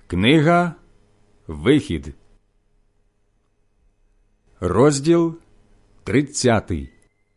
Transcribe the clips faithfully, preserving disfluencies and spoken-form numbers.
Книга Вихід, розділ тридцятий.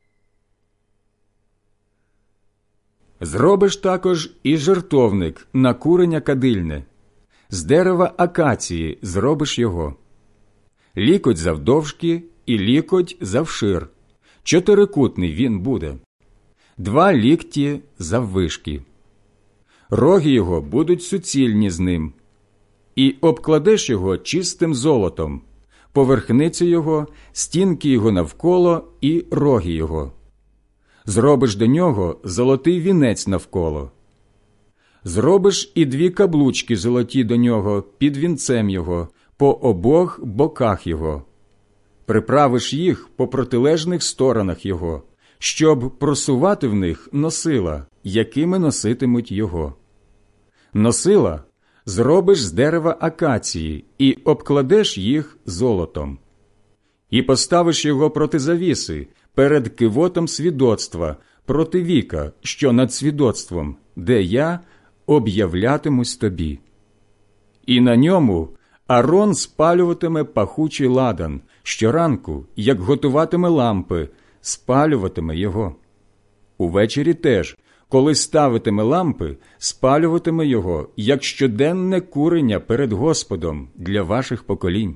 Зробиш також і жертовник на курення кадильне. З дерева акації зробиш його. Лікоть завдовжки і лікоть завшир. Чотирикутний він буде. Два лікті заввишки. Роги його будуть суцільні з ним. І обкладеш його чистим золотом, поверхницю його, стінки його навколо і роги його. Зробиш до нього золотий вінець навколо. Зробиш і дві каблучки золоті до нього під вінцем його, по обох боках його. Приправиш їх по протилежних сторонах його, щоб просувати в них носила, якими носитимуть його. Носила зробиш з дерева акації і обкладеш їх золотом. І поставиш його проти завіси, перед кивотом свідоцтва, проти віка, що над свідоцтвом, де я об'являтимусь тобі. І на ньому Арон спалюватиме пахучий ладан, щоранку, як готуватиме лампи, спалюватиме його. Увечері теж, коли ставитиме лампи, спалюватиме його, як щоденне курення перед Господом для ваших поколінь.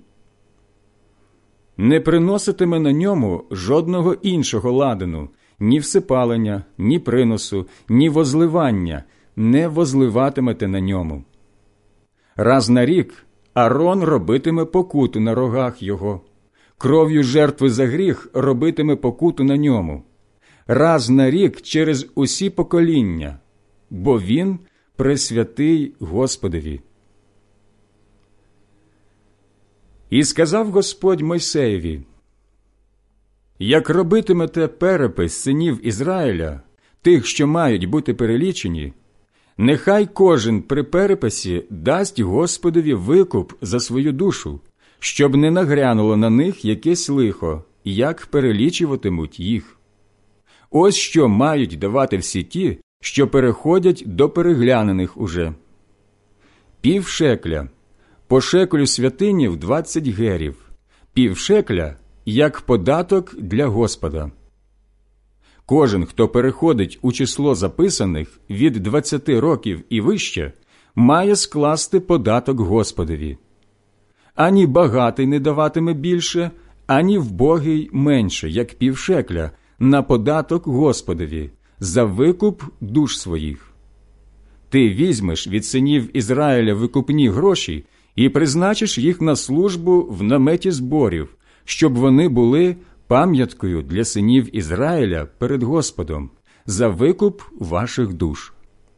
Не приноситиме на ньому жодного іншого ладану, ні всипалення, ні приносу, ні возливання, не возливатимете на ньому. Раз на рік Арон робитиме покуту на рогах його, кров'ю жертви за гріх робитиме покуту на ньому. Раз на рік через усі покоління, бо він пресвятий Господові. І сказав Господь Мойсеєві: як робитимете перепис синів Ізраїля, тих, що мають бути перелічені, нехай кожен при переписі дасть Господові викуп за свою душу, щоб не нагрянуло на них якесь лихо, як перелічуватимуть їх. Ось що мають давати всі ті, що переходять до переглянених уже. Пів шекля, по шекелю святині в двадцять герів, пів шекля, як податок для Господа. Кожен, хто переходить у число записаних від двадцяти років і вище, має скласти податок Господові. Ані багатий не даватиме більше, ані вбогий менше, як пів шекля, на податок Господові, за викуп душ своїх. Ти візьмеш від синів Ізраїля викупні гроші і призначиш їх на службу в наметі зборів, щоб вони були пам'яткою для синів Ізраїля перед Господом, за викуп ваших душ.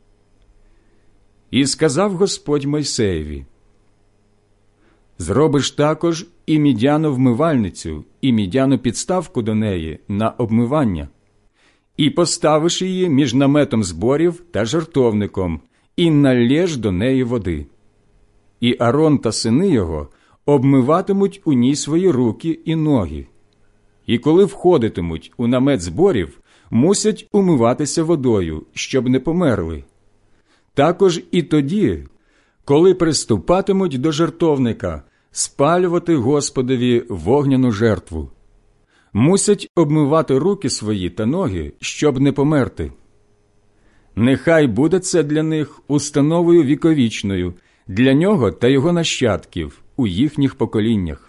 І сказав Господь Мойсеєві: зробиш також і мідяну вмивальницю, і мідяну підставку до неї на обмивання, і поставиш її між наметом зборів та жертовником, і налєш до неї води. І Арон та сини його обмиватимуть у ній свої руки і ноги. І коли входитимуть у намет зборів, мусять умиватися водою, щоб не померли. Також і тоді, коли приступатимуть до жертовника, спалювати Господові вогняну жертву. Мусять обмивати руки свої та ноги, щоб не померти. Нехай буде це для них установою віковічною, для нього та його нащадків у їхніх поколіннях.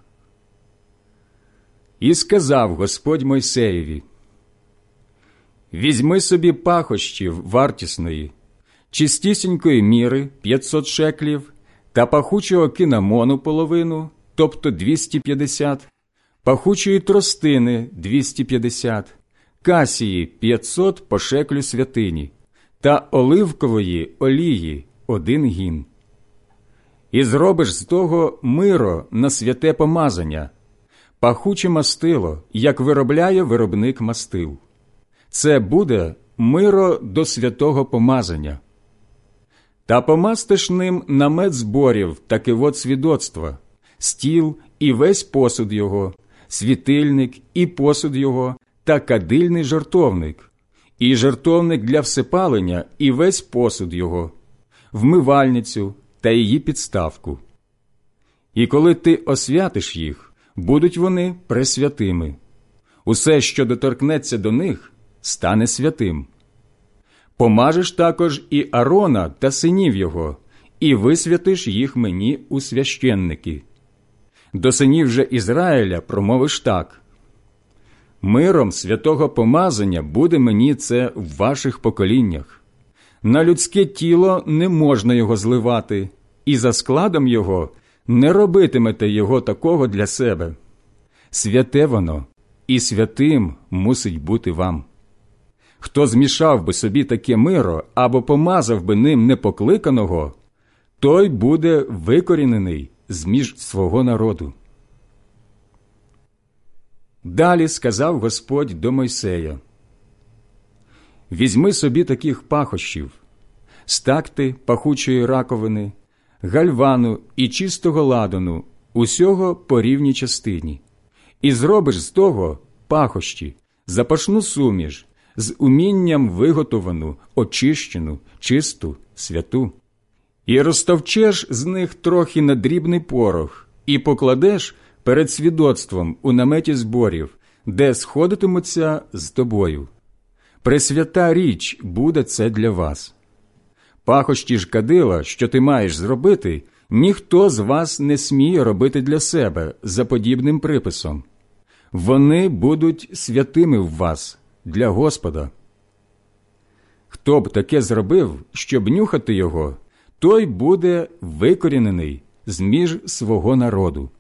І сказав Господь Мойсеєві: візьми собі пахощів вартісної, чистісінької міри п'ятсот шеклів, та пахучого кинамону половину, тобто двісті п'ятдесят, пахучої тростини двісті п'ятдесят, касії п'ятсот по шеклю святині, та оливкової олії один гін. І зробиш з того миро на святе помазання, пахуче мастило, як виробляє виробник мастил. Це буде миро до святого помазання. Та помастиш ним намет зборів та кивот свідоцтва, стіл і весь посуд його, світильник і посуд його, та кадильний жертовник, і жертовник для всипалення і весь посуд його, вмивальницю та її підставку. І коли ти освятиш їх, будуть вони пресвятими. Усе, що доторкнеться до них, стане святим. Помажеш також і Арона та синів його, і висвятиш їх мені у священники. До синів же Ізраїля промовиш так: миром святого помазання буде мені це в ваших поколіннях. На людське тіло не можна його зливати, і за складом його не робитимете його такого для себе. Святе воно, і святим мусить бути вам. Хто змішав би собі таке миро або помазав би ним непокликаного, той буде викорінений з-між свого народу. Далі сказав Господь до Мойсея: візьми собі таких пахощів, стакти пахучої раковини, гальвану і чистого ладану, усього по рівній частині, і зробиш з того пахощі, запашну суміш, з умінням виготовану, очищену, чисту, святу. І розтовчеш з них трохи на дрібний порох, і покладеш перед свідоцтвом у наметі зборів, де сходитимуться з тобою. Пресвята річ буде це для вас. Пахощі ж кадила, що ти маєш зробити, ніхто з вас не сміє робити для себе за подібним приписом. Вони будуть святими в вас для Господа. Хто б таке зробив, щоб нюхати його, той буде викорінений з-між свого народу.